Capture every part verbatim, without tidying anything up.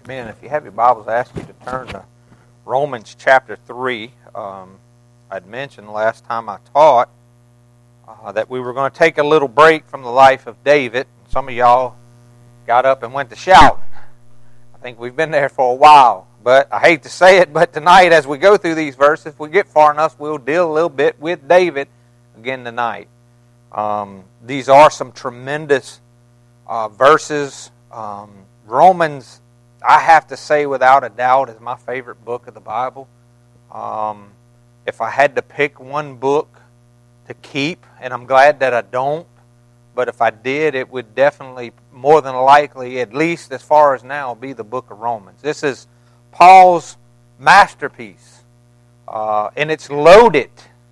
Man, if you have your Bibles, I ask you to turn to Romans chapter three. Um, I'd mentioned last time I taught uh, that we were going to take a little break from the life of David. Some of y'all got up and went to shouting. I think we've been there for a while. But I hate to say it, but tonight as we go through these verses, if we get far enough, we'll deal a little bit with David again tonight. Um, these are some tremendous uh, verses. Um, Romans, I have to say without a doubt, is my favorite book of the Bible. Um, if I had to pick one book to keep, and I'm glad that I don't, but if I did, it would definitely, more than likely, at least as far as now, be the book of Romans. This is Paul's masterpiece, uh, and it's loaded,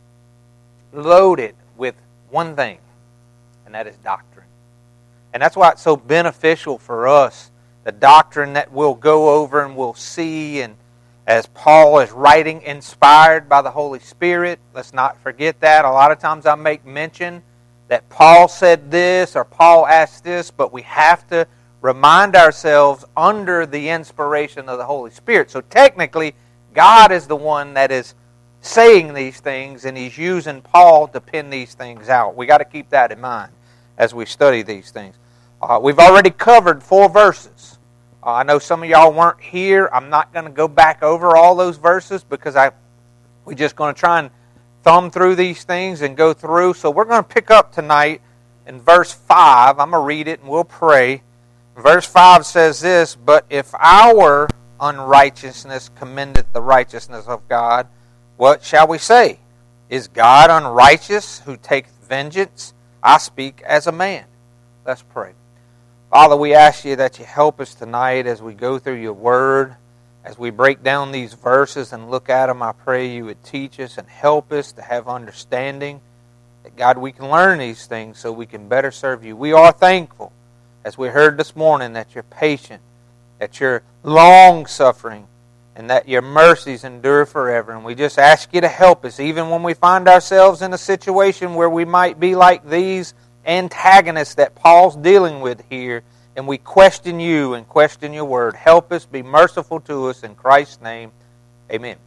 loaded with one thing, and that is doctrine. And that's why it's so beneficial for us, the doctrine that we'll go over and we'll see, and as Paul is writing, inspired by the Holy Spirit. Let's not forget that. A lot of times I make mention that Paul said this or Paul asked this, but we have to remind ourselves under the inspiration of the Holy Spirit. So technically, God is the one that is saying these things, and He's using Paul to pin these things out. We got to keep that in mind as we study these things. Uh, we've already covered four verses. Uh, I know some of y'all weren't here. I'm not going to go back over all those verses because I we're just going to try and thumb through these things and go through. So we're going to pick up tonight in verse five. I'm going to read it and we'll pray. Verse five says this, "But if our unrighteousness commendeth the righteousness of God, what shall we say? Is God unrighteous who taketh vengeance? I speak as a man." Let's pray. Father, we ask you that you help us tonight as we go through your word. As we break down these verses and look at them, I pray you would teach us and help us to have understanding. That, God, we can learn these things so we can better serve you. We are thankful, as we heard this morning, that you're patient, that you're long-suffering, and that your mercies endure forever. And we just ask you to help us, even when we find ourselves in a situation where we might be like these antagonists that Paul's dealing with here, and we question you and question your word. Help us, be merciful to us, in Christ's name, amen.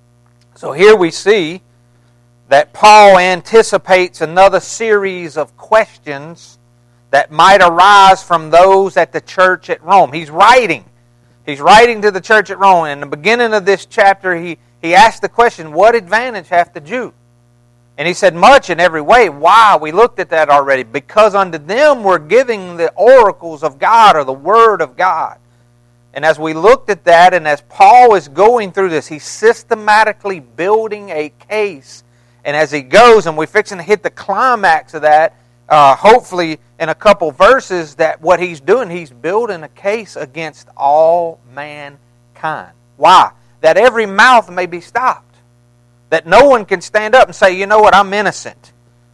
So here we see that Paul anticipates another series of questions that might arise from those at the church at Rome. He's writing. He's writing to the church at Rome. In the beginning of this chapter, he, he asked the question, what advantage hath the Jew? And he said, much in every way. Why? We looked at that already. Because unto them we're giving the oracles of God, or the Word of God. And as we looked at that, and as Paul is going through this, he's systematically building a case. And as he goes, and we're fixing to hit the climax of that, uh, hopefully in a couple verses, that what he's doing, he's building a case against all mankind. Why? That every mouth may be stopped. That no one can stand up and say, you know what, I'm innocent.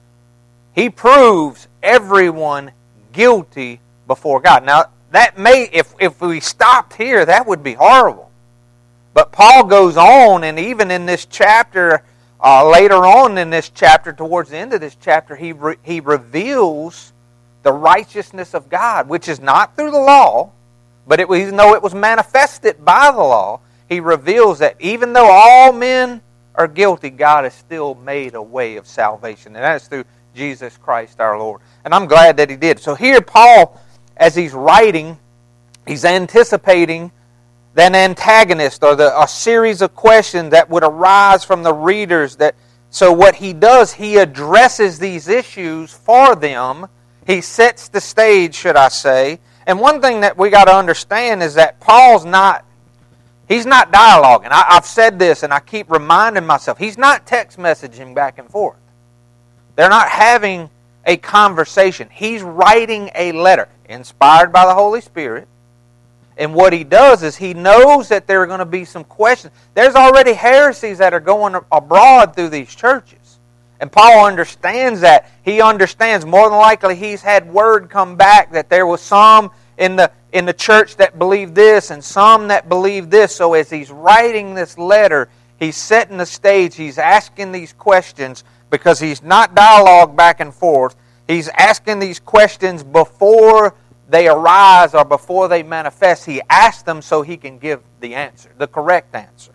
He proves everyone guilty before God. Now, that may, if, if we stopped here, that would be horrible. But Paul goes on, and even in this chapter, uh, later on in this chapter, towards the end of this chapter, he re- he reveals the righteousness of God, which is not through the law, but it, even though it was manifested by the law, he reveals that even though all men are guilty, God has still made a way of salvation. And that is through Jesus Christ our Lord. And I'm glad that he did. So here Paul, as he's writing, he's anticipating that antagonist, or the, a series of questions that would arise from the readers. That So what he does, he addresses these issues for them. He sets the stage, should I say. And one thing that we got to understand is that Paul's not He's not dialoguing. I, I've said this, and I keep reminding myself. He's not text messaging back and forth. They're not having a conversation. He's writing a letter, inspired by the Holy Spirit. And what he does is he knows that there are going to be some questions. There's already heresies that are going abroad through these churches. And Paul understands that. He understands, more than likely, he's had word come back that there was some in the in the church that believed this and some that believed this. So as he's writing this letter, he's setting the stage. He's asking these questions because he's not dialogue back and forth. He's asking these questions before they arise or before they manifest, he asks them so he can give the answer, the correct answer.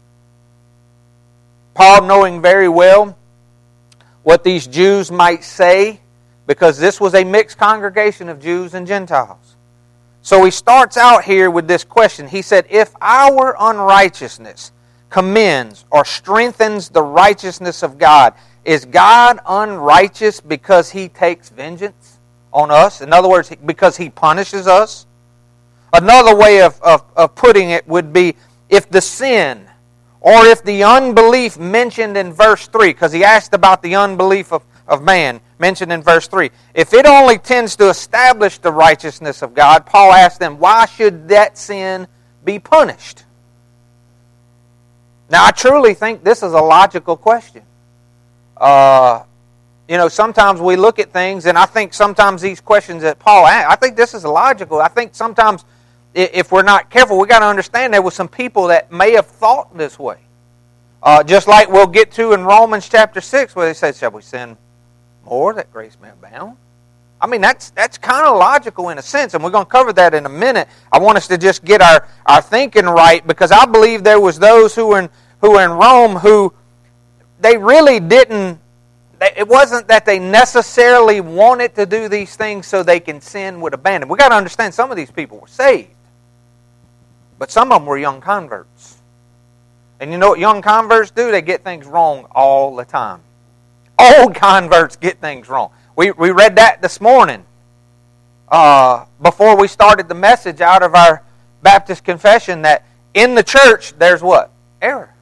Paul, knowing very well what these Jews might say, because this was a mixed congregation of Jews and Gentiles. So he starts out here with this question. He said, if our unrighteousness commends or strengthens the righteousness of God, is God unrighteous because He takes vengeance on us? In other words, because He punishes us? Another way of, of, of putting it would be, if the sin or if the unbelief mentioned in verse three, because he asked about the unbelief of, of man, mentioned in verse three, if it only tends to establish the righteousness of God, Paul asked them, why should that sin be punished? Now, I truly think this is a logical question. Uh, you know, sometimes we look at things, and I think sometimes these questions that Paul asked, I think this is logical. I think sometimes if we're not careful, we've got to understand there were some people that may have thought this way. Uh, just like we'll get to in Romans chapter six, where they say, shall we sin more that grace may abound? I mean, that's that's kind of logical in a sense, and we're going to cover that in a minute. I want us to just get our, our thinking right, because I believe there was those who were in, who were in Rome who they really didn't, it wasn't that they necessarily wanted to do these things so they can sin with abandon. We've got to understand some of these people were saved. But some of them were young converts. And you know what young converts do? They get things wrong all the time. Old converts get things wrong. We we read that this morning. Uh, before we started the message out of our Baptist confession, that in the church there's what? Error.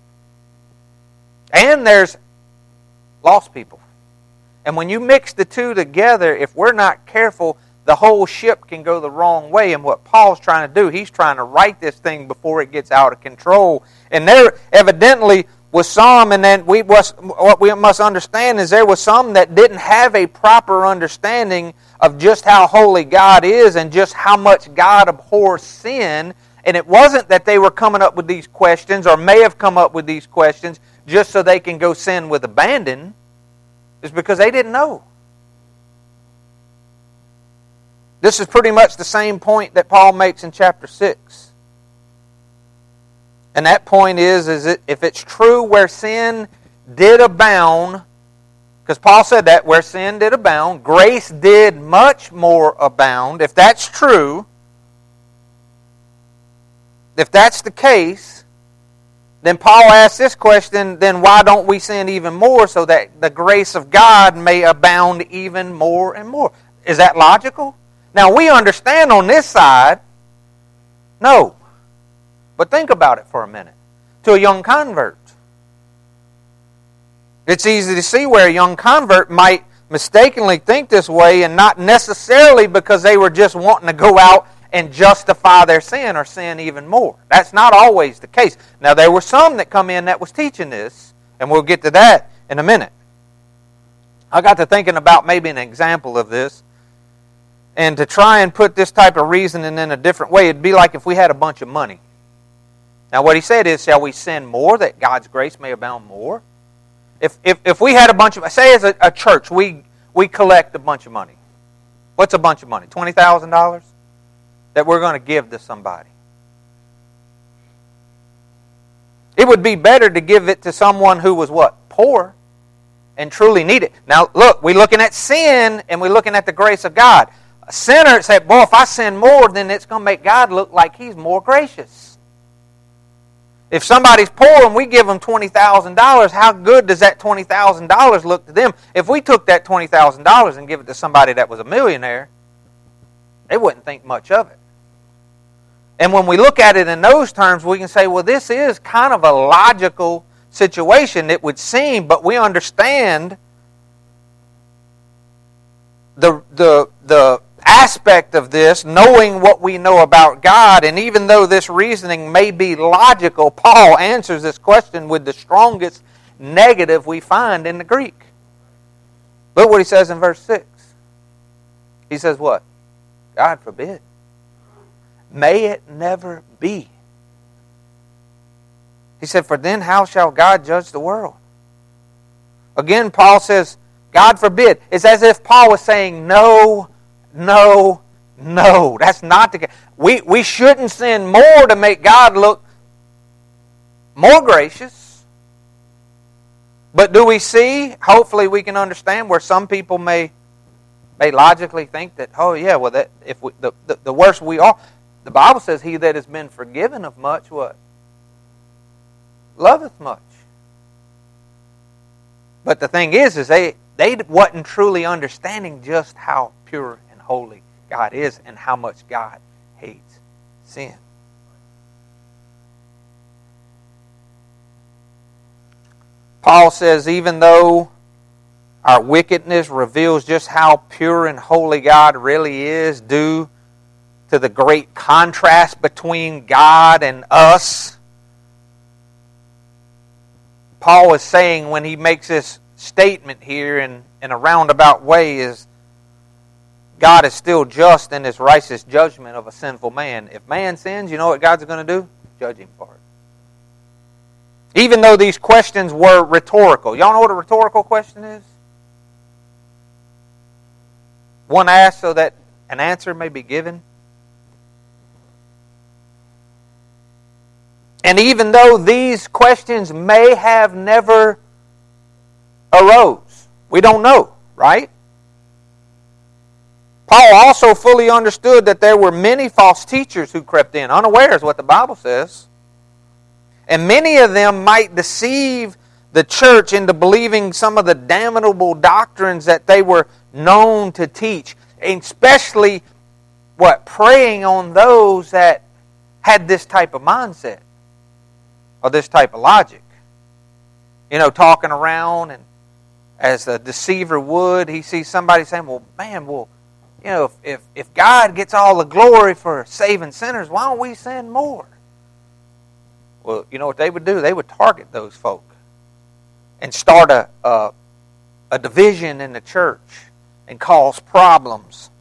And there's lost people. And when you mix the two together, if we're not careful, the whole ship can go the wrong way. And what Paul's trying to do, he's trying to right this thing before it gets out of control. And there evidently was some, and then we was, what we must understand is there was some that didn't have a proper understanding of just how holy God is and just how much God abhors sin. And it wasn't that they were coming up with these questions or may have come up with these questions just so they can go sin with abandon. It's because they didn't know. This is pretty much the same point that Paul makes in chapter six. And that point is, is it, if it's true where sin did abound, because Paul said that, where sin did abound, grace did much more abound. If that's true, if that's the case, then Paul asks this question, then why don't we sin even more so that the grace of God may abound even more and more? Is that logical? Now, we understand on this side, no. But think about it for a minute. To a young convert, it's easy to see where a young convert might mistakenly think this way, and not necessarily because they were just wanting to go out and justify their sin or sin even more. That's not always the case. Now, there were some that come in that was teaching this, and we'll get to that in a minute. I got to thinking about maybe an example of this. And to try and put this type of reasoning in a different way, it'd be like if we had a bunch of money. Now what he said is, shall we sin more that God's grace may abound more? If if, if we had a bunch of, say as a, a church, we, we collect a bunch of money. What's a bunch of money? twenty thousand dollars? That we're going to give to somebody. It would be better to give it to someone who was what? Poor and truly need it. Now look, we're looking at sin and we're looking at the grace of God. A sinner said, boy, if I sin more, then it's going to make God look like He's more gracious. If somebody's poor and we give them twenty thousand dollars, how good does that twenty thousand dollars look to them? If we took that twenty thousand dollars and give it to somebody that was a millionaire, they wouldn't think much of it. And when we look at it in those terms, we can say, well, this is kind of a logical situation, it would seem, but we understand the the the aspect of this, knowing what we know about God, and even though this reasoning may be logical, Paul answers this question with the strongest negative we find in the Greek. Look what he says in verse six. He says what? God forbid. May it never be. He said, for then how shall God judge the world? Again, Paul says, God forbid. It's as if Paul was saying, no, no, No, that's not the case. We, we shouldn't sin more to make God look more gracious. But do we see, hopefully we can understand where some people may may logically think that, oh yeah, well that if we, the, the, the worse we are, the Bible says he that has been forgiven of much, what? Loveth much. But the thing is, is they, they wasn't truly understanding just how pure and holy God is and how much God hates sin. Paul says, even though our wickedness reveals just how pure and holy God really is due to the great contrast between God and us, Paul is saying when he makes this statement here in, in a roundabout way is God is still just in his righteous judgment of a sinful man. If man sins, you know what God's going to do? Judge him for it. Even though these questions were rhetorical. Y'all know what a rhetorical question is? One asked so that an answer may be given. And even though these questions may have never arose, we don't know, right? Paul also fully understood that there were many false teachers who crept in, unawares what the Bible says. And many of them might deceive the church into believing some of the damnable doctrines that they were known to teach. And especially, what, preying on those that had this type of mindset or this type of logic. You know, talking around, and as a deceiver would, he sees somebody saying, well, man, well, you know, if, if, if God gets all the glory for saving sinners, why don't we sin more? Well, you know what they would do? They would target those folk and start a, a, a division in the church and cause problems.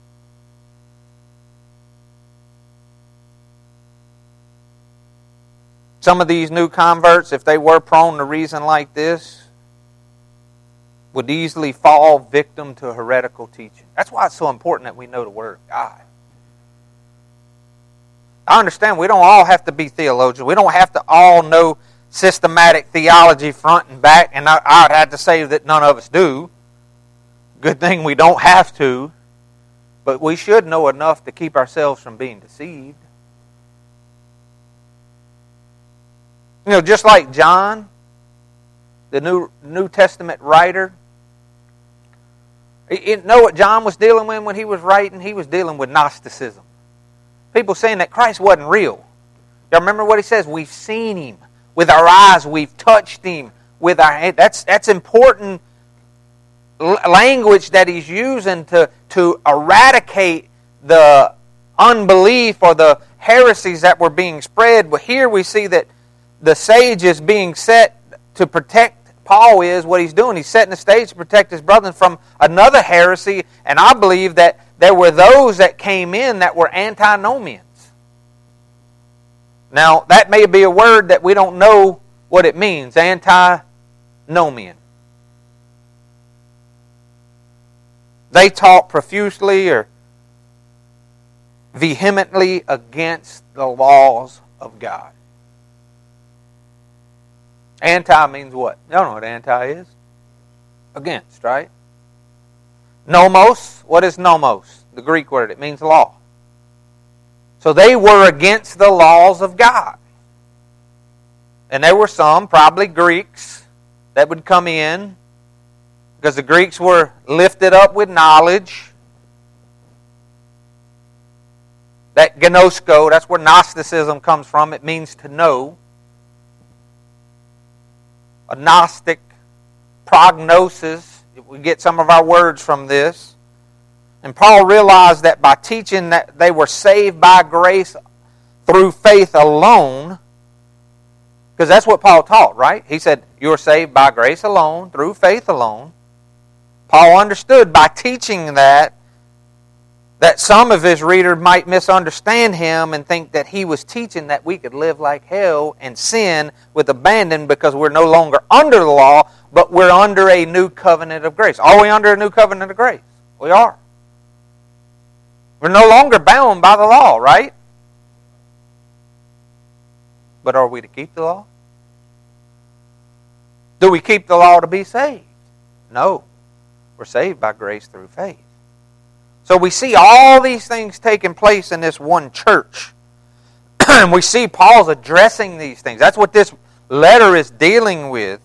Some of these new converts, if they were prone to reason like this, would easily fall victim to heretical teaching. That's why it's so important that we know the Word of God. I understand we don't all have to be theologians. We don't have to all know systematic theology front and back, and I, I'd have to say that none of us do. Good thing we don't have to, but we should know enough to keep ourselves from being deceived. You know, just like John, the New New Testament writer, you know what John was dealing with when he was writing? He was dealing with Gnosticism. People saying that Christ wasn't real. Y'all remember what he says? We've seen Him with our eyes. We've touched Him with our hands. That's, that's important language that he's using to, to eradicate the unbelief or the heresies that were being spread. But here we see that the sage is being set to protect. Paul is what he's doing. He's setting the stage to protect his brethren from another heresy. And I believe that there were those that came in that were antinomians. Now, that may be a word that we don't know what it means. Antinomian. They taught profusely or vehemently against the laws of God. Anti means what? You don't know what anti is. Against, right? Nomos. What is nomos? The Greek word. It means law. So they were against the laws of God. And there were some, probably Greeks, that would come in because the Greeks were lifted up with knowledge. That gnosko, that's where Gnosticism comes from. It means to know. A Gnostic prognosis. We get some of our words from this. And Paul realized that by teaching that they were saved by grace through faith alone, because that's what Paul taught, right? He said, you're saved by grace alone, through faith alone. Paul understood by teaching that, that some of his readers might misunderstand him and think that he was teaching that we could live like hell and sin with abandon because we're no longer under the law, but we're under a new covenant of grace. Are we under a new covenant of grace? We are. We're no longer bound by the law, right? But are we to keep the law? Do we keep the law to be saved? No. We're saved by grace through faith. So we see all these things taking place in this one church. And we see Paul's addressing these things. That's what this letter is dealing with.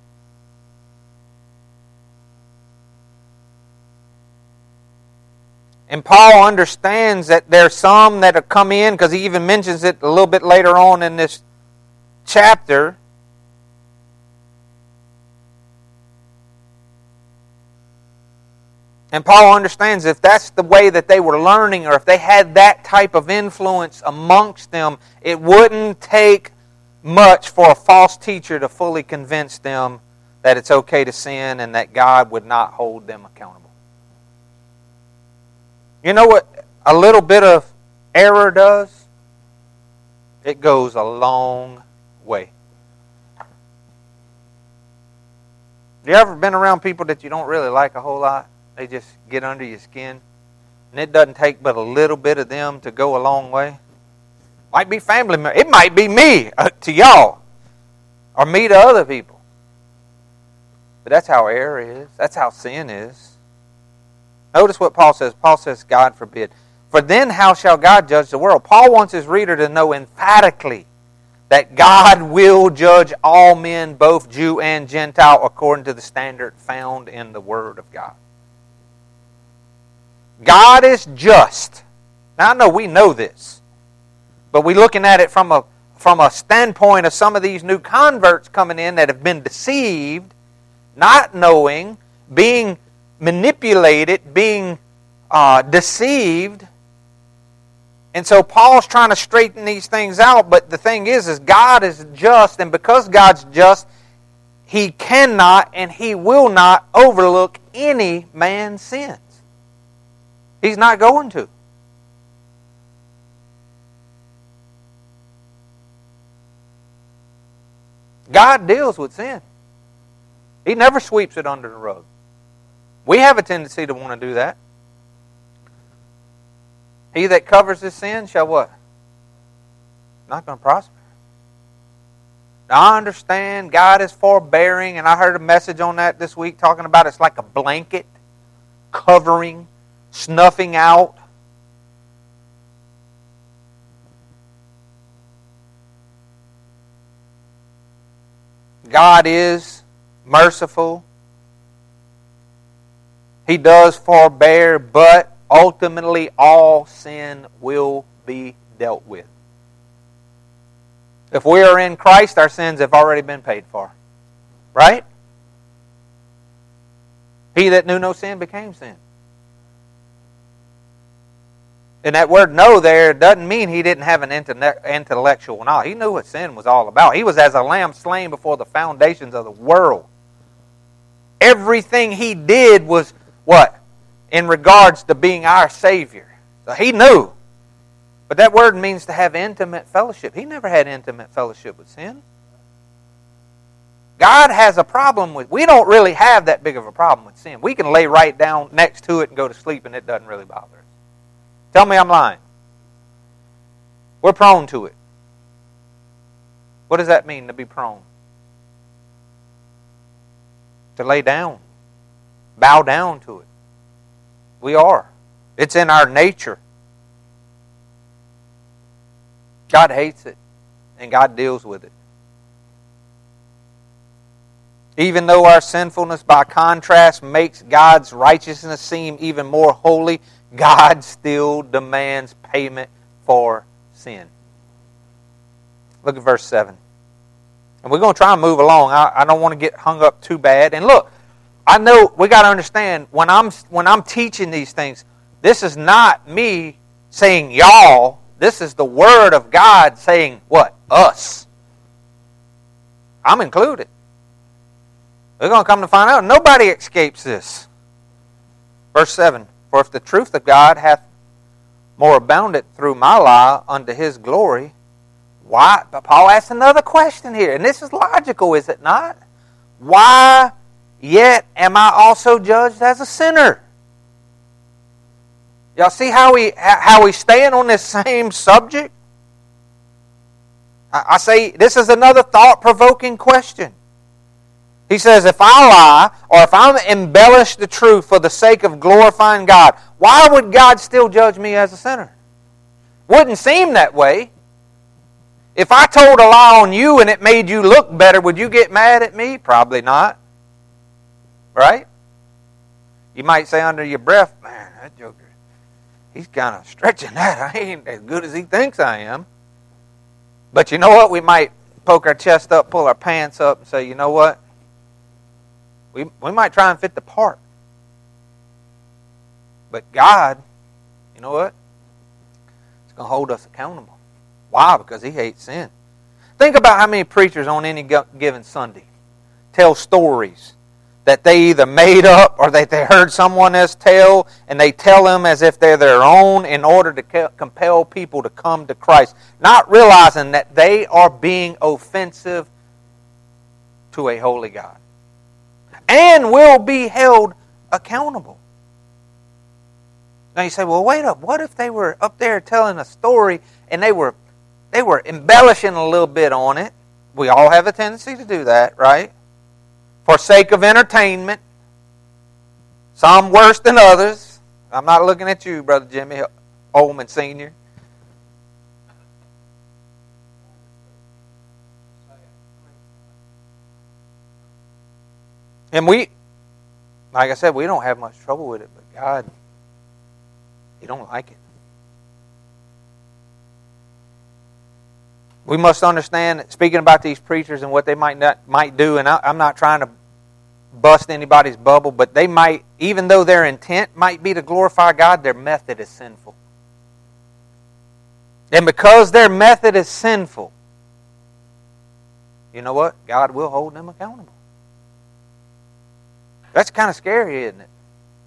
And Paul understands that there's some that have come in, because he even mentions it a little bit later on in this chapter. And Paul understands if that's the way that they were learning, or if they had that type of influence amongst them, it wouldn't take much for a false teacher to fully convince them that it's okay to sin and that God would not hold them accountable. You know what a little bit of error does? It goes a long way. You ever been around people that you don't really like a whole lot? They just get under your skin. And it doesn't take but a little bit of them to go a long way. Might be family members. It might be me uh, to y'all. Or me to other people. But that's how error is. That's how sin is. Notice what Paul says. Paul says, God forbid. For then how shall God judge the world? Paul wants his reader to know emphatically that God will judge all men, both Jew and Gentile, according to the standard found in the Word of God. God is just. Now I know we know this, but we're looking at it from a from a standpoint of some of these new converts coming in that have been deceived, not knowing, being manipulated, being uh, deceived. And so Paul's trying to straighten these things out, but the thing is, is God is just, and because God's just, He cannot and He will not overlook any man's sins. He's not going to. God deals with sin. He never sweeps it under the rug. We have a tendency to want to do that. He that covers his sin shall what? Not going to prosper. Now I understand God is forbearing, and I heard a message on that this week talking about it's like a blanket covering, snuffing out. God is merciful. He does forbear, but ultimately all sin will be dealt with. If we are in Christ, our sins have already been paid for. Right? He that knew no sin became sin. And that word know there doesn't mean he didn't have an intellectual knowledge. He knew what sin was all about. He was as a lamb slain before the foundations of the world. Everything he did was what? In regards to being our Savior. So he knew. But that word means to have intimate fellowship. He never had intimate fellowship with sin. God has a problem with, we don't really have that big of a problem with sin. We can lay right down next to it and go to sleep and it doesn't really bother us. Tell me I'm lying. We're prone to it. What does that mean, to be prone? To lay down. Bow down to it. We are. It's in our nature. God hates it, and God deals with it. Even though our sinfulness, by contrast, makes God's righteousness seem even more holy, God still demands payment for sin. Look at verse seven. And we're going to try and move along. I, I don't want to get hung up too bad. And look, I know we got to understand, when I'm when I'm teaching these things, this is not me saying y'all. This is the Word of God saying what? Us. I'm included. We're going to come to find out nobody escapes this. Verse seven. For if the truth of God hath more abounded through my lie unto His glory, why? But Paul asks another question here, and this is logical, is it not? Why yet am I also judged as a sinner? Y'all see how we how we staying on this same subject? I, I say this is another thought-provoking question. He says, if I lie, or if I embellish the truth for the sake of glorifying God, why would God still judge me as a sinner? Wouldn't seem that way. If I told a lie on you and it made you look better, would you get mad at me? Probably not. Right? You might say under your breath, man, that joker, he's kind of stretching that. I ain't as good as he thinks I am. But you know what? We might poke our chest up, pull our pants up, and say, you know what? We, we might try and fit the part. But God, you know what? He's going to hold us accountable. Why? Because He hates sin. Think about how many preachers on any given Sunday tell stories that they either made up or that they heard someone else tell, and they tell them as if they're their own in order to compel people to come to Christ, not realizing that they are being offensive to a holy God and will be held accountable. Now you say, well, wait up. What if they were up there telling a story and they were they were embellishing a little bit on it? We all have a tendency to do that, right? For sake of entertainment. Some worse than others. I'm not looking at you, Brother Jimmy Holman Senior And we, like I said, we don't have much trouble with it, but God, He don't like it. We must understand, speaking about these preachers and what they might not might do, and I, I'm not trying to bust anybody's bubble, but they might, even though their intent might be to glorify God, their method is sinful. And because their method is sinful, you know what? God will hold them accountable. That's kind of scary, isn't it?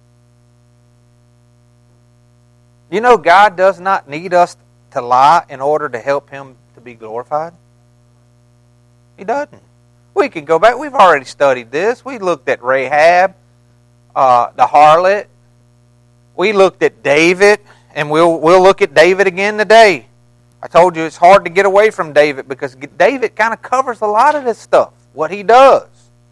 You know, God does not need us to lie in order to help Him to be glorified. He doesn't. We can go back. We've already studied this. We looked at Rahab, uh, the harlot. We looked at David, and we'll we'll look at David again today. I told you it's hard to get away from David because David kind of covers a lot of this stuff, what he does.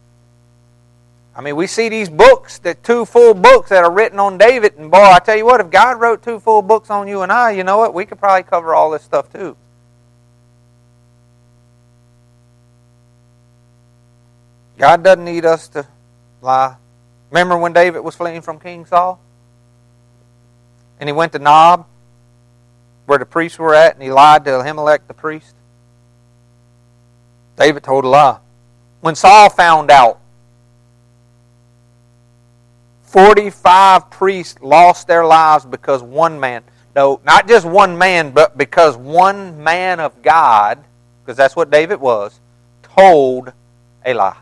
I mean, we see these books, that two full books that are written on David, and boy, I tell you what, if God wrote two full books on you and I, you know what, we could probably cover all this stuff too. God doesn't need us to lie. Remember when David was fleeing from King Saul? And he went to Nob, where the priests were at, and he lied to Ahimelech the priest. David told a lie. When Saul found out, forty-five priests lost their lives because one man, no, not just one man, but because one man of God, because that's what David was, told a lie.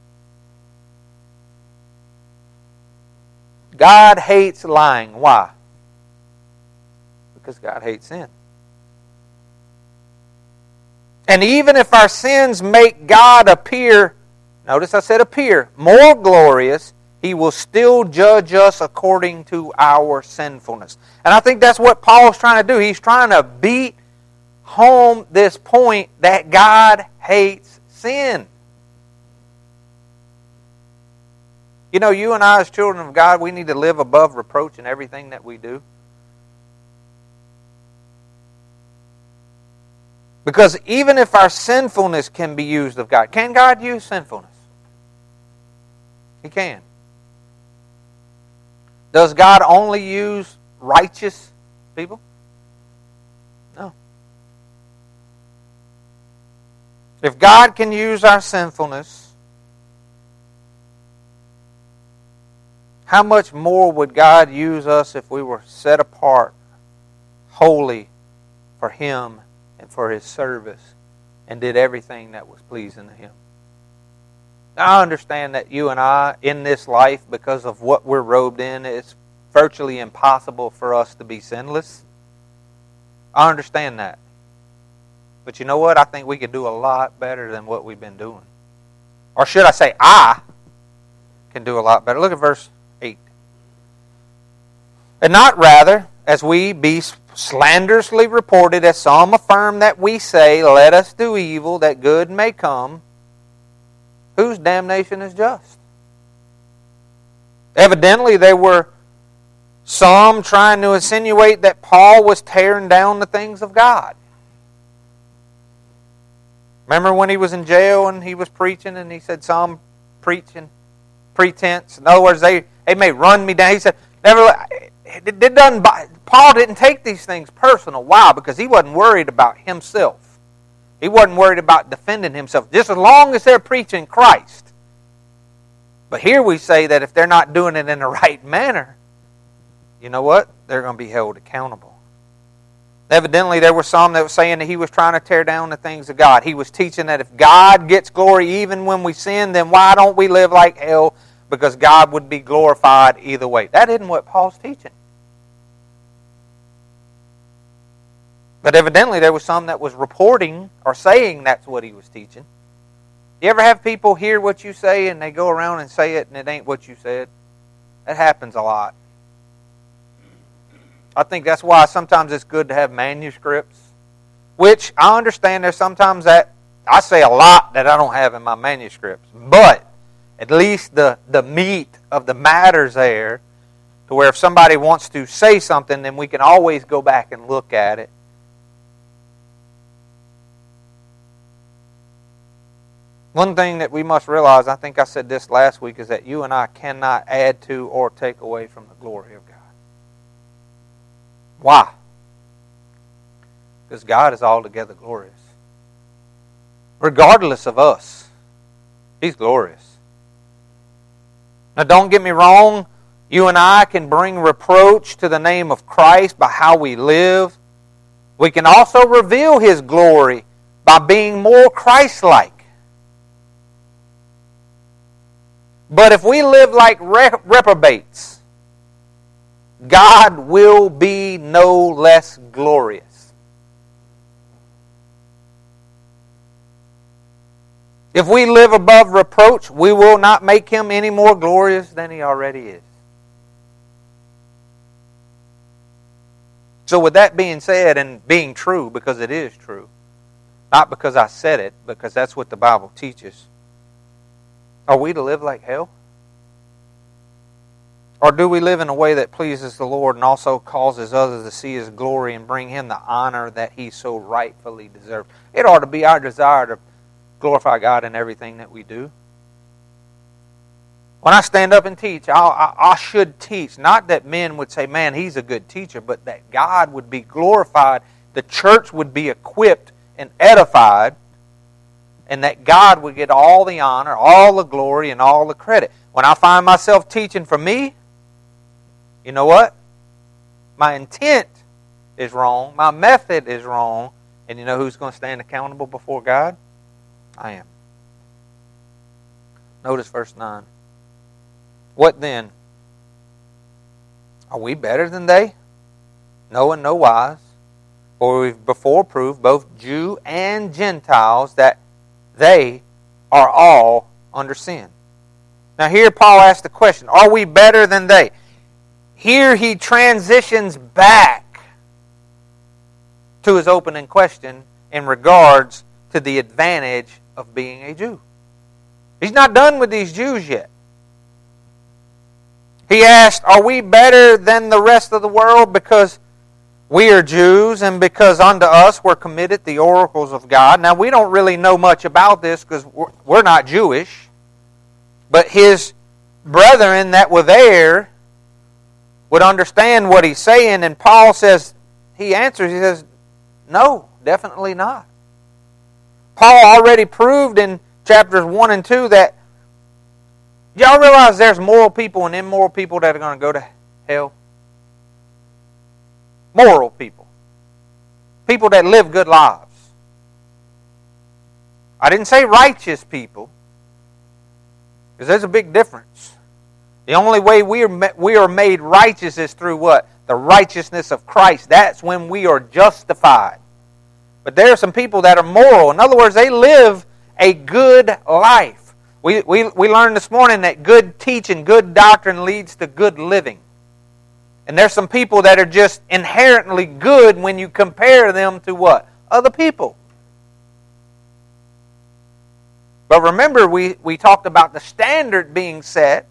God hates lying. Why? Because God hates sin. And even if our sins make God appear, notice I said appear, more glorious, He will still judge us according to our sinfulness. And I think that's what Paul's trying to do. He's trying to beat home this point that God hates sin. You know, you and I as children of God, we need to live above reproach in everything that we do. Because even if our sinfulness can be used of God, can God use sinfulness? He can. Does God only use righteous people? No. If God can use our sinfulness, how much more would God use us if we were set apart, holy for Him and for His service, and did everything that was pleasing to Him? Now, I understand that you and I, in this life, because of what we're robed in, it's virtually impossible for us to be sinless. I understand that. But you know what? I think we could do a lot better than what we've been doing. Or should I say, I can do a lot better. Look at verse eight. And not rather as we be slanderously reported, as some affirm that we say, let us do evil, that good may come, whose damnation is just? Evidently, there were some trying to insinuate that Paul was tearing down the things of God. Remember when he was in jail and he was preaching and he said, some preaching pretense. In other words, they, they may run me down. He said, never. It, it doesn't. Paul didn't take these things personal. Why? Because he wasn't worried about himself. He wasn't worried about defending himself. Just as long as they're preaching Christ. But here we say that if they're not doing it in the right manner, you know what? They're going to be held accountable. Evidently, there were some that were saying that he was trying to tear down the things of God. He was teaching that if God gets glory even when we sin, then why don't we live like hell? Because God would be glorified either way. That isn't what Paul's teaching. But evidently, there was some that was reporting or saying that's what he was teaching. You ever have people hear what you say and they go around and say it and it ain't what you said? That happens a lot. I think that's why sometimes it's good to have manuscripts, which I understand there's sometimes that I say a lot that I don't have in my manuscripts, but at least the, the meat of the matter's there to where if somebody wants to say something, then we can always go back and look at it. One thing that we must realize, I think I said this last week, is that you and I cannot add to or take away from the glory of God. Why? Because God is altogether glorious. Regardless of us, He's glorious. Now don't get me wrong, you and I can bring reproach to the name of Christ by how we live. We can also reveal His glory by being more Christ-like. But if we live like reprobates, God will be no less glorious. If we live above reproach, we will not make Him any more glorious than He already is. So with that being said, and being true, because it is true, not because I said it, because that's what the Bible teaches, are we to live like hell? Or do we live in a way that pleases the Lord and also causes others to see His glory and bring Him the honor that He so rightfully deserves? It ought to be our desire to glorify God in everything that we do. When I stand up and teach, I'll, I, I should teach, not that men would say, man, he's a good teacher, but that God would be glorified, the church would be equipped and edified, and that God would get all the honor, all the glory, and all the credit. When I find myself teaching for me, you know what? My intent is wrong. My method is wrong. And you know who's going to stand accountable before God? I am. Notice verse nine. What then? Are we better than they? No, in no wise. For we've before proved, both Jew and Gentiles, that they are all under sin. Now here Paul asks the question, are we better than they? Here he transitions back to his opening question in regards to the advantage of being a Jew. He's not done with these Jews yet. He asked, are we better than the rest of the world because we are Jews and because unto us were committed the oracles of God? Now we don't really know much about this because we're not Jewish. But his brethren that were there would understand what he's saying. And Paul says, he answers, he says, no, definitely not. Paul already proved in chapters one and two that, y'all realize there's moral people and immoral people that are going to go to hell? Moral people. People that live good lives. I didn't say righteous people, because there's a big difference. The only way we are, we are made righteous is through what? The righteousness of Christ. That's when we are justified. But there are some people that are moral. In other words, they live a good life. We, we, we learned this morning that good teaching, good doctrine leads to good living. And there's some people that are just inherently good when you compare them to what? Other people. But remember, we, we talked about the standard being set.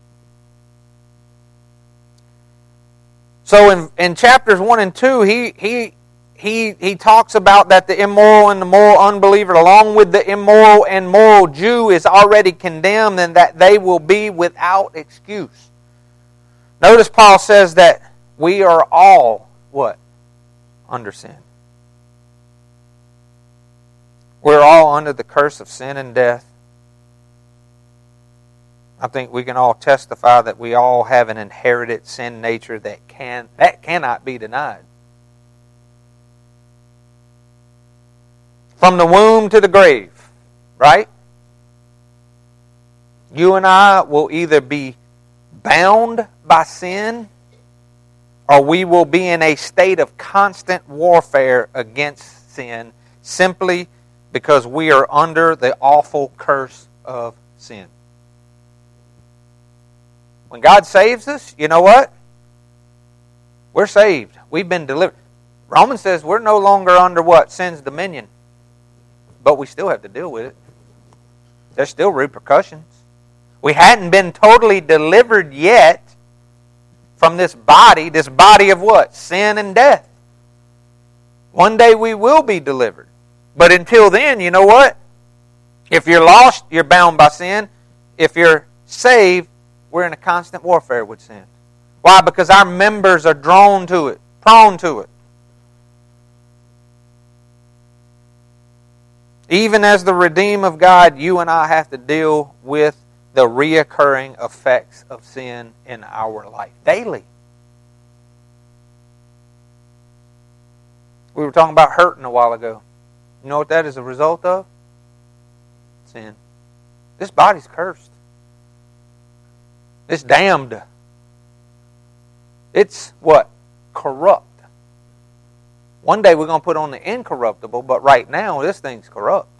So in, in chapters one and two, he, he, he, he talks about that the immoral and the moral unbeliever, along with the immoral and moral Jew, is already condemned, and that they will be without excuse. Notice Paul says that we are all, what? Under sin. We're all under the curse of sin and death. I think we can all testify that we all have an inherited sin nature that can that cannot be denied. From the womb to the grave, right? You and I will either be bound by sin, or we will be in a state of constant warfare against sin, simply because we are under the awful curse of sin. When God saves us, you know what? We're saved. We've been delivered. Romans says we're no longer under what? Sin's dominion. But we still have to deal with it. There's still repercussions. We hadn't been totally delivered yet from this body, this body of what? Sin and death. One day we will be delivered. But until then, you know what? If you're lost, you're bound by sin. If you're saved, we're in a constant warfare with sin. Why? Because our members are drawn to it, prone to it. Even as the redeemed of God, you and I have to deal with the reoccurring effects of sin in our life daily. We were talking about hurting a while ago. You know what that is a result of? Sin. This body's cursed. It's damned. It's what? Corrupt. One day we're going to put on the incorruptible, but right now this thing's corrupt.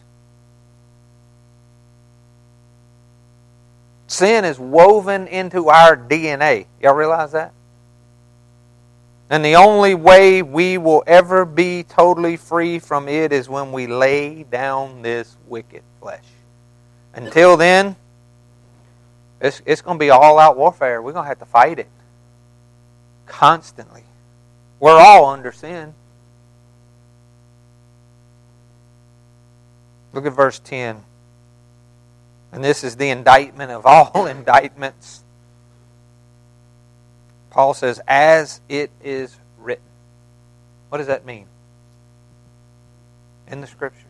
Sin is woven into our D N A. Y'all realize that? And the only way we will ever be totally free from it is when we lay down this wicked flesh. Until then, it's, it's going to be all-out warfare. We're going to have to fight it constantly. We're all under sin. Look at verse ten. And this is the indictment of all indictments. Paul says, as it is written. What does that mean? In the Scriptures.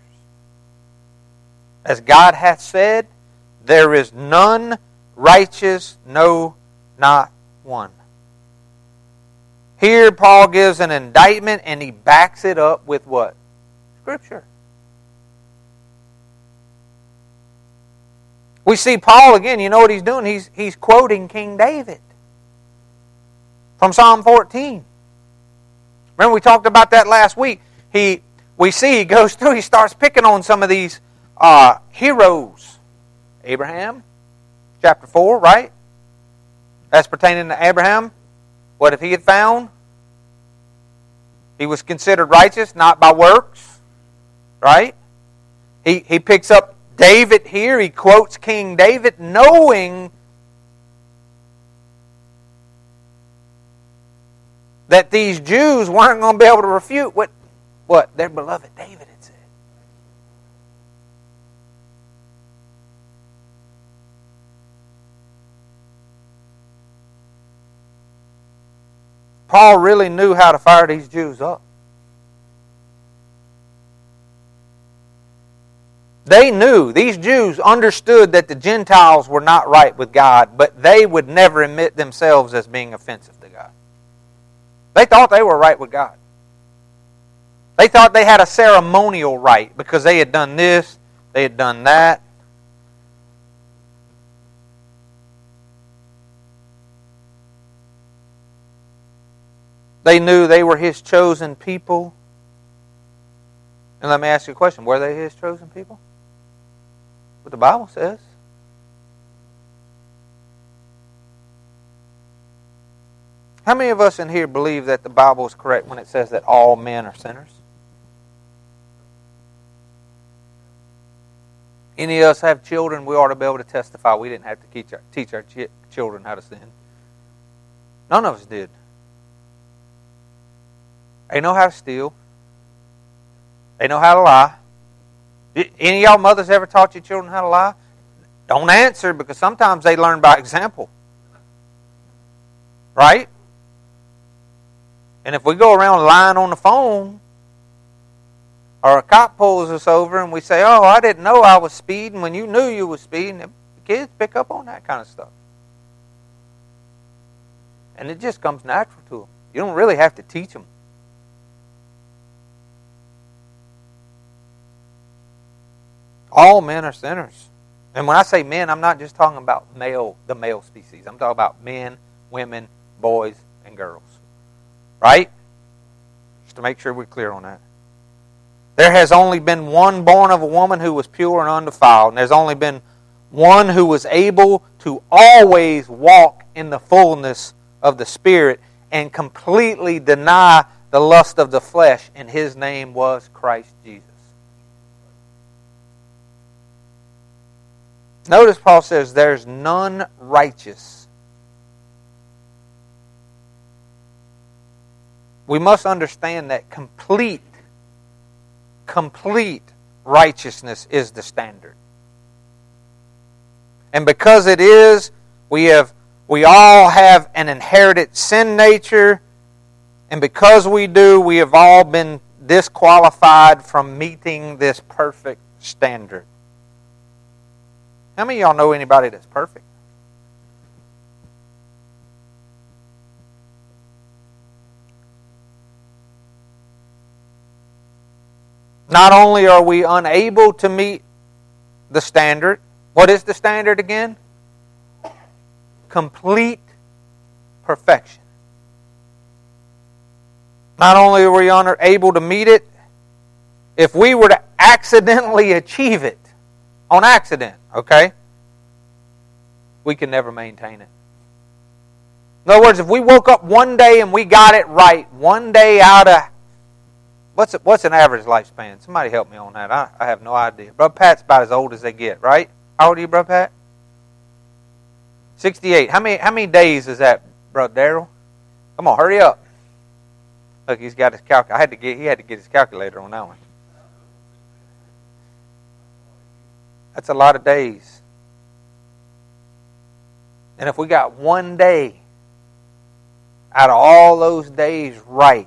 As God hath said, there is none righteous, no, not one. Here Paul gives an indictment and he backs it up with what? Scripture. We see Paul again, you know what he's doing? He's, he's quoting King David from Psalm fourteen. Remember we talked about that last week. He, we see he goes through, he starts picking on some of these uh, heroes. Abraham, chapter four, right? That's pertaining to Abraham. What if he had found? He was considered righteous, not by works. Right? He, he picks up David here. He quotes King David, knowing that these Jews weren't going to be able to refute what, what their beloved David had said. Paul really knew how to fire these Jews up. They knew, these Jews understood that the Gentiles were not right with God, but they would never admit themselves as being offensive to God. They thought they were right with God. They thought they had a ceremonial right because they had done this, they had done that. They knew they were His chosen people. And let me ask you a question. Were they His chosen people? What the Bible says. How many of us in here believe that the Bible is correct when it says that all men are sinners? Any of us have children, we ought to be able to testify we didn't have to teach our, teach our ch- children how to sin. None of us did. They know how to steal. They know how to lie. Any of y'all mothers ever taught your children how to lie? Don't answer, because sometimes they learn by example. Right? And if we go around lying on the phone, or a cop pulls us over and we say, oh, I didn't know I was speeding when you knew you were speeding, the kids pick up on that kind of stuff. And it just comes natural to them. You don't really have to teach them. All men are sinners. And when I say men, I'm not just talking about male, the male species. I'm talking about men, women, boys, and girls. Right? Just to make sure we're clear on that. There has only been one born of a woman who was pure and undefiled. And there's only been one who was able to always walk in the fullness of the Spirit and completely deny the lust of the flesh. And His name was Christ Jesus. Notice Paul says, there's none righteous. We must understand that complete, complete righteousness is the standard. And because it is, we have, we all have an inherited sin nature. And because we do, we have all been disqualified from meeting this perfect standard. How many of y'all know anybody that's perfect? Not only are we unable to meet the standard, what is the standard again? Complete perfection. Not only are we unable to meet it, if we were to accidentally achieve it, on accident, okay, we can never maintain it. In other words, if we woke up one day and we got it right, one day out of, what's what's an average lifespan? Somebody help me on that. I, I have no idea. Brother Pat's about as old as they get, right? How old are you, Brother Pat? sixty-eight. How many how many days is that, Brother Darrell? Come on, hurry up. Look, he's got his calculator. I had to get he had to get his calculator on that one. That's a lot of days. And if we got one day out of all those days right,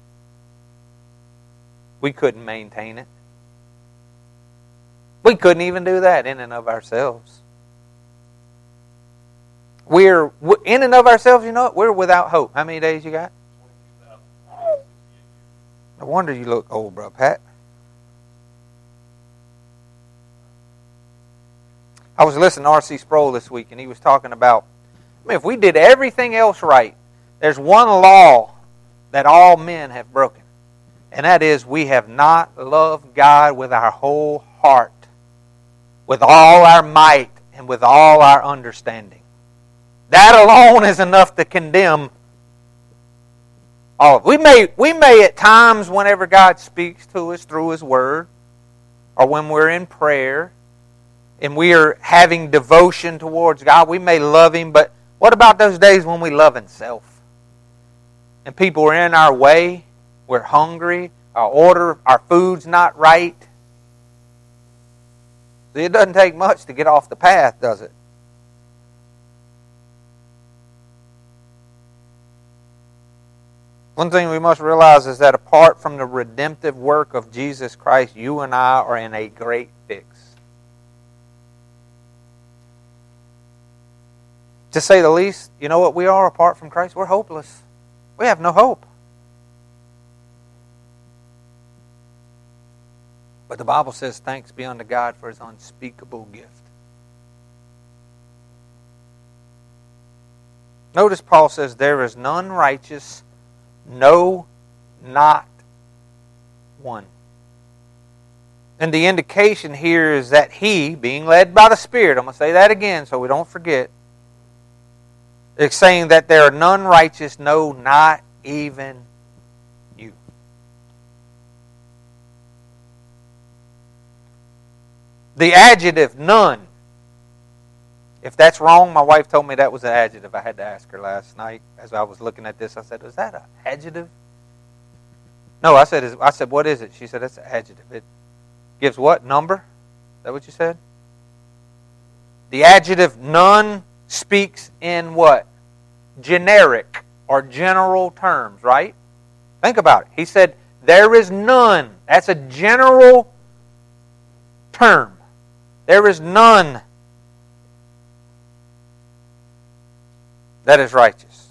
we couldn't maintain it. We couldn't even do that in and of ourselves. We're, in and of ourselves, you know what? We're without hope. How many days you got? No wonder you look old, bro, Pat. I was listening to R C Sproul this week, and he was talking about, I mean, if we did everything else right, there's one law that all men have broken. And that is, we have not loved God with our whole heart, with all our might, and with all our understanding. That alone is enough to condemn all of it. We may, we may at times, whenever God speaks to us through His Word, or when we're in prayer, and we are having devotion towards God, we may love Him, but what about those days when we love in self? And people are in our way, we're hungry, our order, our food's not right. See, it doesn't take much to get off the path, does it? One thing we must realize is that apart from the redemptive work of Jesus Christ, you and I are in a great fix. To say the least, you know what we are apart from Christ? We're hopeless. We have no hope. But the Bible says, thanks be unto God for His unspeakable gift. Notice Paul says, there is none righteous, no, not one. And the indication here is that he, being led by the Spirit, I'm going to say that again so we don't forget, It's saying that there are none righteous, no, not even you. The adjective, none. If that's wrong, my wife told me that was an adjective. I had to ask her last night as I was looking at this. I said, is that an adjective? No, I said, I said, what is it? She said, it's an adjective. It gives what? Number? Is that what you said? The adjective none speaks in what? Generic or general terms, right? Think about it. He said, there is none. That's a general term. There is none that is righteous.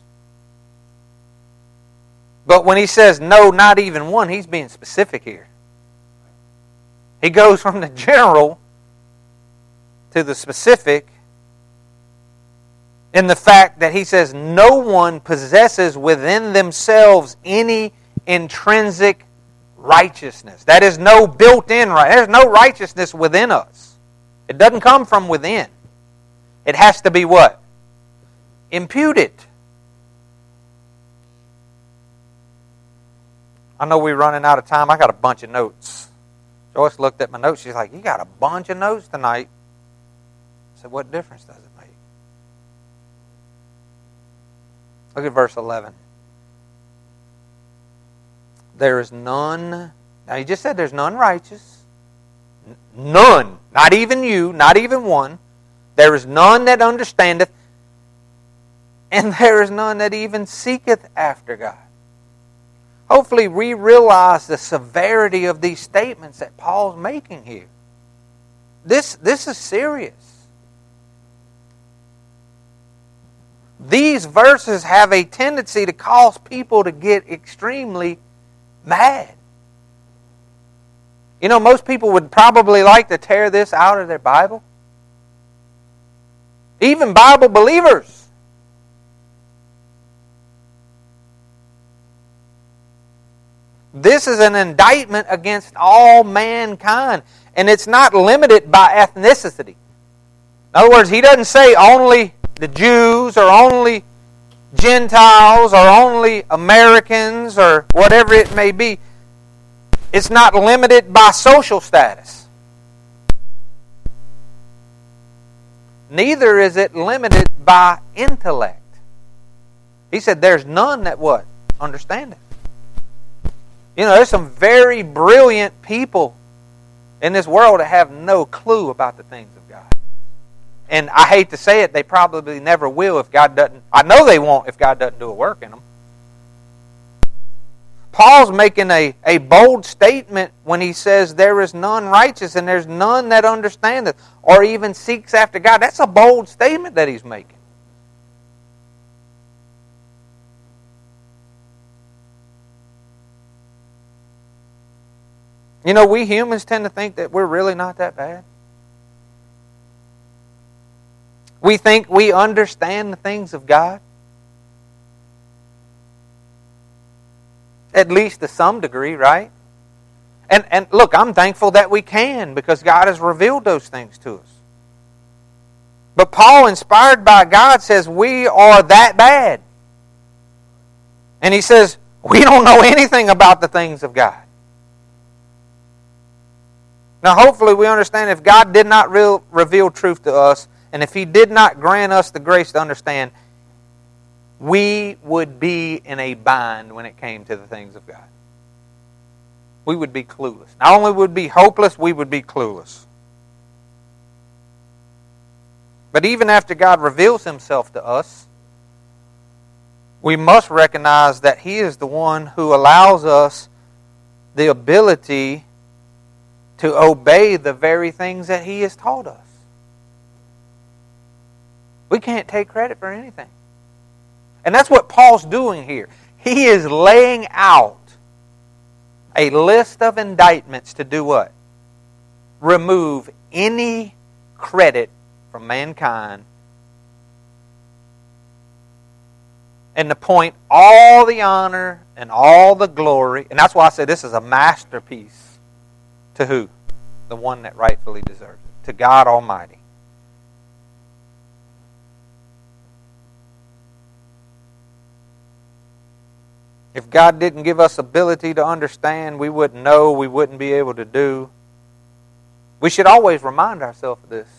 But when he says, no, not even one, he's being specific here. He goes from the general to the specific in the fact that he says no one possesses within themselves any intrinsic righteousness. That is no built-in right. There's no righteousness within us. It doesn't come from within. It has to be what? Imputed. I know we're running out of time. I got a bunch of notes. Joyce looked at my notes. She's like, you got a bunch of notes tonight. I said, what difference does it make? Look at verse eleven. There is none. Now, he just said there's none righteous. None. Not even you. Not even one. There is none that understandeth. And there is none that even seeketh after God. Hopefully we realize the severity of these statements that Paul's making here. This, this is serious. These verses have a tendency to cause people to get extremely mad. You know, most people would probably like to tear this out of their Bible. Even Bible believers. This is an indictment against all mankind. And it's not limited by ethnicity. In other words, he doesn't say only the Jews or only Gentiles or only Americans or whatever it may be. It's not limited by social status. Neither is it limited by intellect. He said there's none that what? Understand it. You know, there's some very brilliant people in this world that have no clue about the things of God. And I hate to say it, they probably never will if God doesn't. I know they won't if God doesn't do a work in them. Paul's making a, a bold statement when he says there is none righteous and there's none that understandeth or even seeks after God. That's a bold statement that he's making. You know, we humans tend to think that we're really not that bad. We think we understand the things of God. At least to some degree, right? And, and look, I'm thankful that we can because God has revealed those things to us. But Paul, inspired by God, says we are that bad. And he says we don't know anything about the things of God. Now, hopefully we understand if God did not real, reveal truth to us, and if He did not grant us the grace to understand, we would be in a bind when it came to the things of God. We would be clueless. Not only would we be hopeless, we would be clueless. But even after God reveals Himself to us, we must recognize that He is the one who allows us the ability to obey the very things that He has taught us. We can't take credit for anything. And that's what Paul's doing here. He is laying out a list of indictments to do what? Remove any credit from mankind and to point all the honor and all the glory. And that's why I say this is a masterpiece. To who? The one that rightfully deserves it. To God Almighty. If God didn't give us ability to understand, we wouldn't know, we wouldn't be able to do. We should always remind ourselves of this.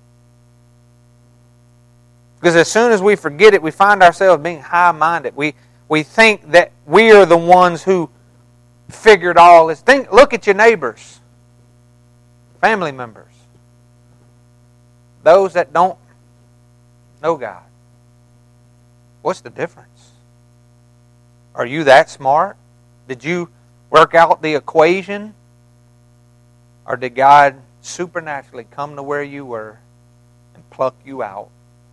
Because as soon as we forget it, we find ourselves being high-minded. We, we think that we are the ones who figured all this. Think, look at your neighbors, family members, those that don't know God. What's the difference? Are you that smart? Did you work out the equation? Or did God supernaturally come to where you were and pluck you out?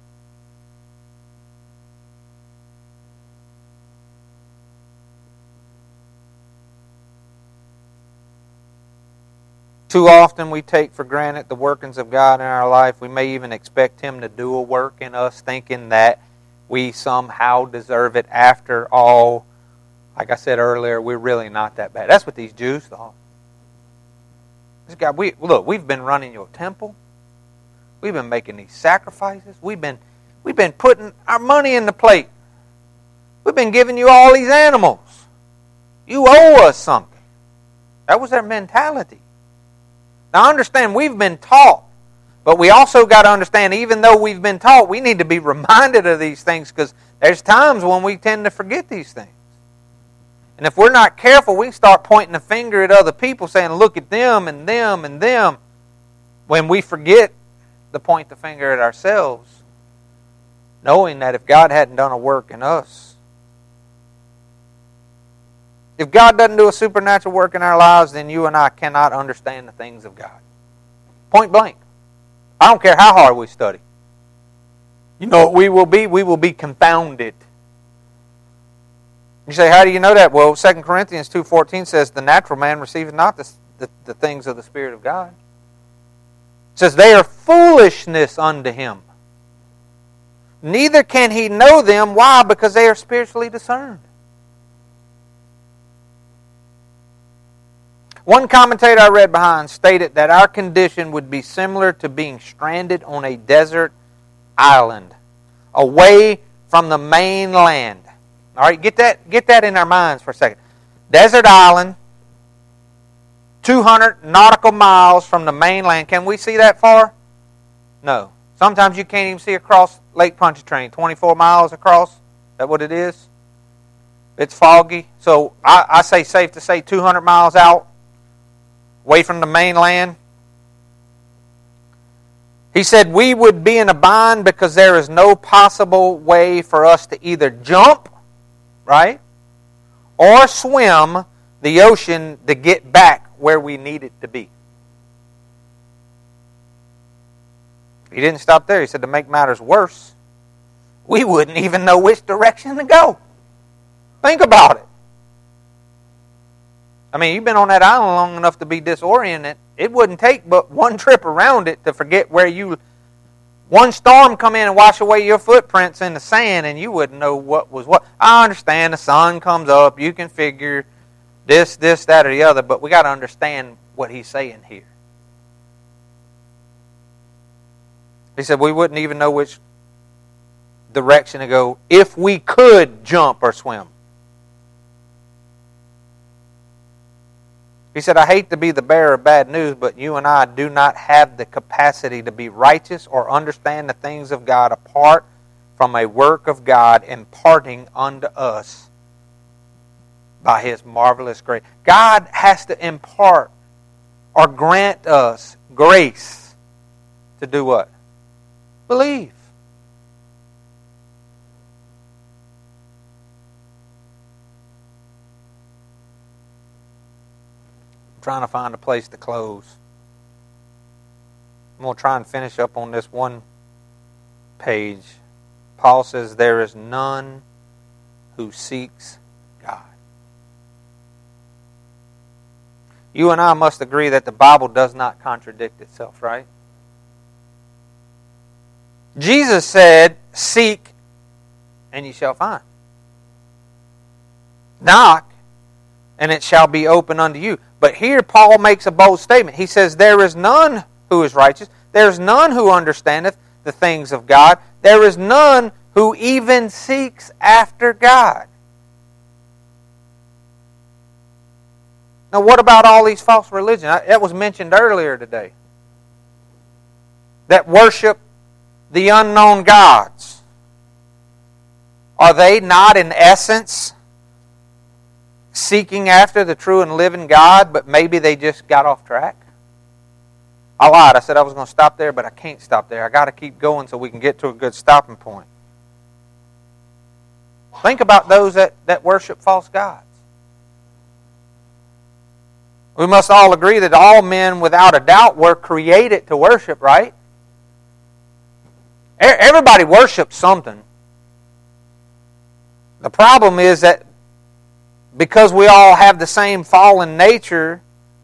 Too often we take for granted the workings of God in our life. We may even expect Him to do a work in us, thinking that we somehow deserve it. After all, like I said earlier, we're really not that bad. That's what these Jews thought. This guy, we look, we've been running your temple. We've been making these sacrifices. We've been, we've been putting our money in the plate. We've been giving you all these animals. You owe us something. That was their mentality. Now understand, we've been taught, but we also got to understand, even though we've been taught, we need to be reminded of these things, because there's times when we tend to forget these things. And if we're not careful, we can start pointing the finger at other people, saying, look at them and them and them, when we forget to point the finger at ourselves, knowing that if God hadn't done a work in us, if God doesn't do a supernatural work in our lives, then you and I cannot understand the things of God. Point blank. I don't care how hard we study. You know what we will be? We will be confounded. You say, how do you know that? Well, Second Corinthians two fourteen says, the natural man receiveth not the, the, the things of the Spirit of God. It says, they are foolishness unto him. Neither can he know them. Why? Because they are spiritually discerned. One commentator I read behind stated that our condition would be similar to being stranded on a desert island, away from the mainland. All right, get that, get that in our minds for a second. Desert island, two hundred nautical miles from the mainland. Can we see that far? No. Sometimes you can't even see across Lake Pontchartrain, twenty-four miles across. Is that what it is? It's foggy. So I, I say safe to say two hundred miles out, away from the mainland. He said we would be in a bind because there is no possible way for us to either jump, right, or swim the ocean to get back where we need it to be. He didn't stop there. He said to make matters worse, we wouldn't even know which direction to go. Think about it. I mean, you've been on that island long enough to be disoriented. It wouldn't take but one trip around it to forget where you... One storm come in and wash away your footprints in the sand and you wouldn't know what was what. I understand the sun comes up. You can figure this, this, that, or the other. But we got to understand what he's saying here. He said we wouldn't even know which direction to go if we could jump or swim. He said, I hate to be the bearer of bad news, but you and I do not have the capacity to be righteous or understand the things of God apart from a work of God imparting unto us by His marvelous grace. God has to impart or grant us grace to do what? Believe. Trying to find a place to close. I'm going to try and finish up on this one page. Paul says, there is none who seeks God. You and I must agree that the Bible does not contradict itself, right? Jesus said, seek and ye shall find. Knock and it shall be open unto you. But here Paul makes a bold statement. He says, there is none who is righteous. There is none who understandeth the things of God. There is none who even seeks after God. Now, what about all these false religions? That was mentioned earlier today. That worship the unknown gods. Are they not in essence seeking after the true and living God, but maybe they just got off track? I lied. I said I was going to stop there, but I can't stop there. I got to keep going so we can get to a good stopping point. Think about those that, that worship false gods. We must all agree that all men, without a doubt, were created to worship, right? Everybody worships something. The problem is that because we all have the same fallen nature,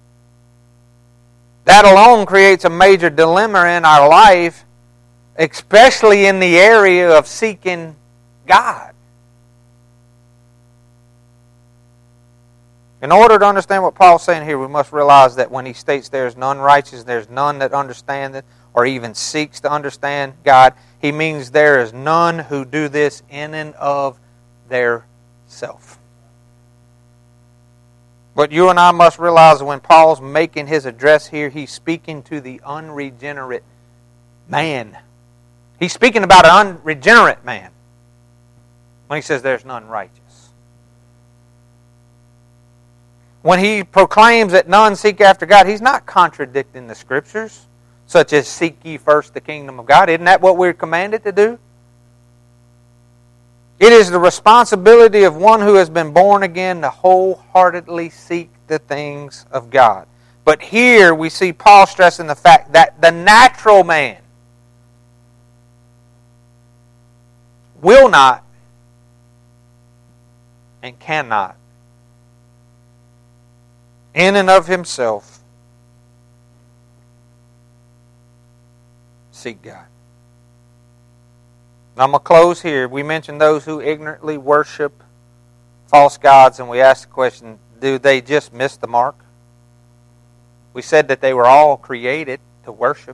that alone creates a major dilemma in our life, especially in the area of seeking God. In order to understand what Paul's saying here, we must realize that when he states there is none righteous, there's none that understand it, or even seeks to understand God, he means there is none who do this in and of their self. But you and I must realize that when Paul's making his address here, he's speaking to the unregenerate man. He's speaking about an unregenerate man when he says there's none righteous. When he proclaims that none seek after God, he's not contradicting the Scriptures, such as seek ye first the kingdom of God. Isn't that what we're commanded to do? It is the responsibility of one who has been born again to wholeheartedly seek the things of God. But here we see Paul stressing the fact that the natural man will not and cannot, in and of himself, seek God. Now I'm going to close here. We mentioned those who ignorantly worship false gods, and we asked the question, do they just miss the mark? We said that they were all created to worship.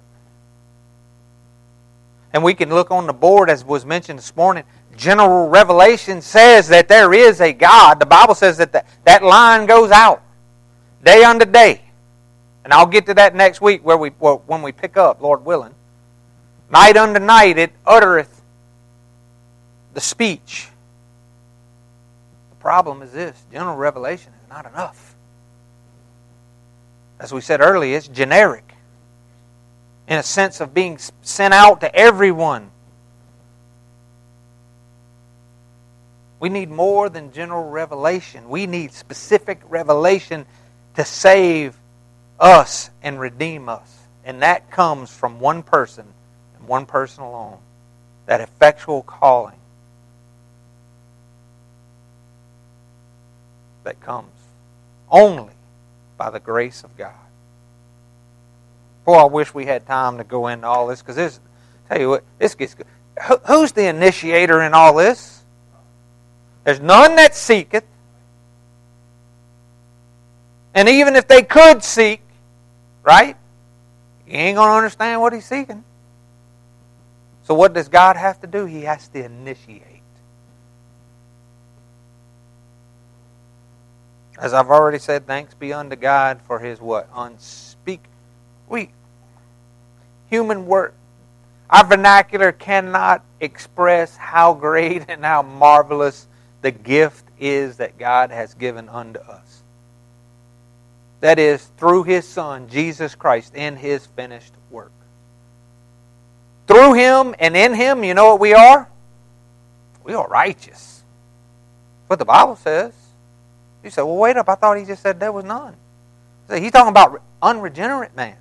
And we can look on the board, as was mentioned this morning, general revelation says that there is a God. The Bible says that the, that line goes out day unto day. And I'll get to that next week where we well, when we pick up, Lord willing. Night unto night it uttereth the speech. The problem is this: general revelation is not enough. As we said earlier, it's generic in a sense of being sent out to everyone. We need more than general revelation. We need specific revelation to save us and redeem us. And that comes from one person and one person alone. That effectual calling that comes only by the grace of God. Boy, I wish we had time to go into all this, because this, tell you what, this gets good. Who's the initiator in all this? There's none that seeketh. And even if they could seek, right? You ain't going to understand what he's seeking. So what does God have to do? He has to initiate. As I've already said, thanks be unto God for His what? Unspeak. We, human word, our vernacular cannot express how great and how marvelous the gift is that God has given unto us. That is, through His Son, Jesus Christ, in His finished work. Through Him and in Him, you know what we are? We are righteous. That's what the Bible says. You say, well, wait up, I thought He just said there was none. He's talking about unregenerate man.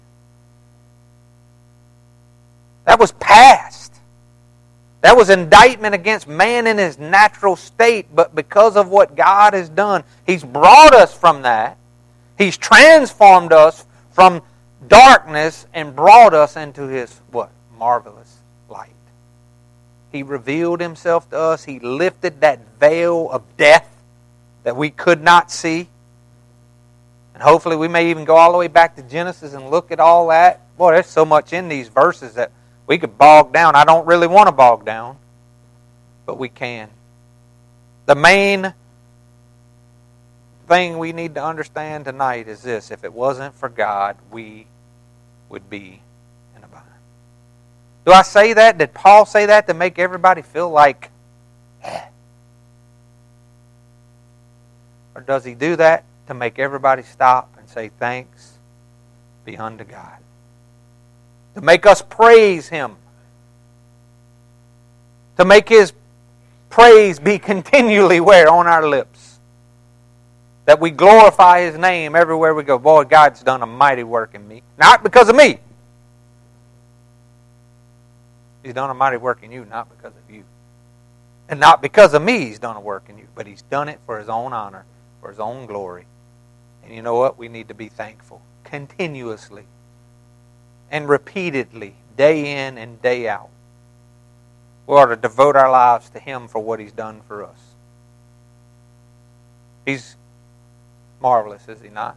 That was past. That was indictment against man in his natural state, but because of what God has done, He's brought us from that. He's transformed us from darkness and brought us into His what? Marvelous light. He revealed Himself to us. He lifted that veil of death that we could not see. And hopefully we may even go all the way back to Genesis and look at all that. Boy, there's so much in these verses that we could bog down. I don't really want to bog down, but we can. The main thing we need to understand tonight is this. If it wasn't for God, we would be in a bind. Do I say that? Did Paul say that to make everybody feel like, eh? Or does he do that to make everybody stop and say, thanks be unto God? To make us praise Him. To make His praise be continually where? On our lips. That we glorify His name everywhere we go. Boy, God's done a mighty work in me. Not because of me. He's done a mighty work in you, not because of you. And not because of me He's done a work in you. But He's done it for His own honor, for His own glory. And you know what? We need to be thankful. Continuously. And repeatedly. Day in and day out. We ought to devote our lives to Him for what He's done for us. He's marvelous, is He not?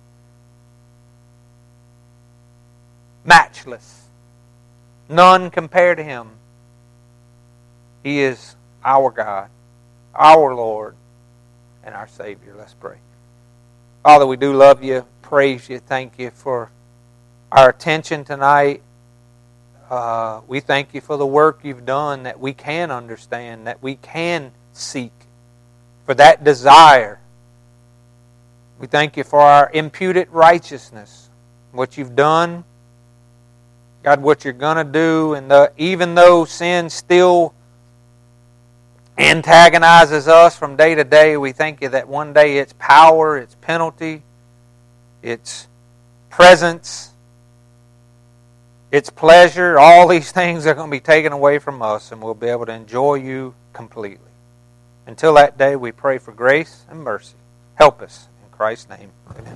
Matchless. None compared to Him. He is our God, our Lord, and our Savior. Let's pray. Father, we do love You, praise You, thank You for our attention tonight. Uh, we thank You for the work You've done that we can understand, that we can seek, for that desire. We thank You for our imputed righteousness, what You've done, God, what You're going to do, and the, even though sin still antagonizes us from day to day, we thank You that one day its power, its penalty, its presence, its pleasure, all these things are going to be taken away from us, and we'll be able to enjoy You completely. Until that day, we pray for grace and mercy. Help us. In Christ's name, amen.